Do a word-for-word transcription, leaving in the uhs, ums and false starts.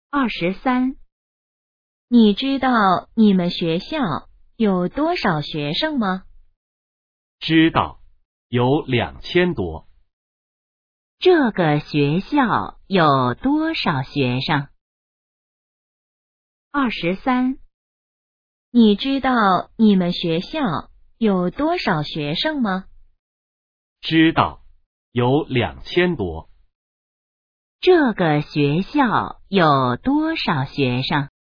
二十三，你知道你们学校有多少学生吗？ 知道，有两千多。 这个学校有多少学生？二十三，你知道你们学校有多少学生吗？ 知道，有两千多。 这个学校有多少学生？